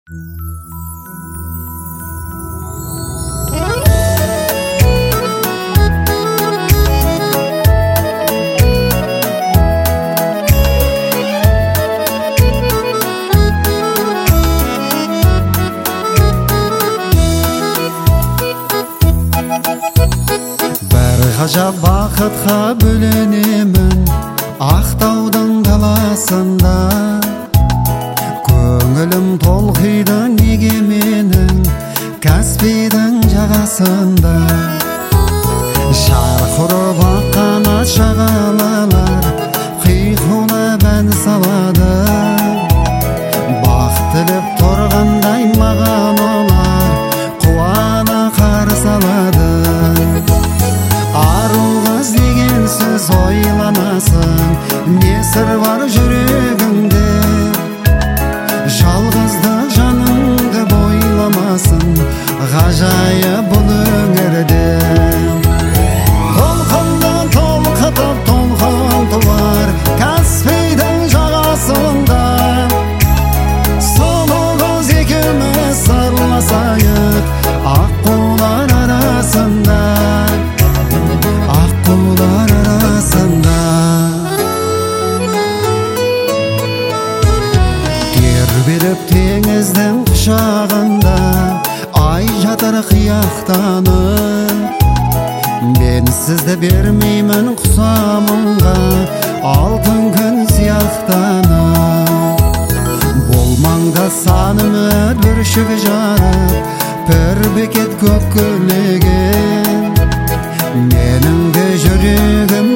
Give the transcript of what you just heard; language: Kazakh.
Ғажап бақытқа бөленемін Ақтаудың даласында Көңілім толқиды неге менің Каспийдің жағасында Шарқырып аққан ат шағалалар Қиқулап ән салады Бақ тілеп тұрғандай маған олар Қуана қарсы алады Ару қыз деген сөз ойланасың Не сыр бар жүрегіңде Жалғыздық жаныңды бойламасын Ғажайып бұл өңірде Толқынды толқытып толқын туар Каспийдің жағасында Сұлу қыз екеуміз сырласайық Аққулар арасында Аққулар арасында Тербеліп теңіздің құшағында Ай жатыр қияқтанып Мен сізді бермеймін құсамынға Алтын күн сияқтанып Болмаңда сан үміт бүршік жарып Бір бекет көк көлеген Менің де жүрегім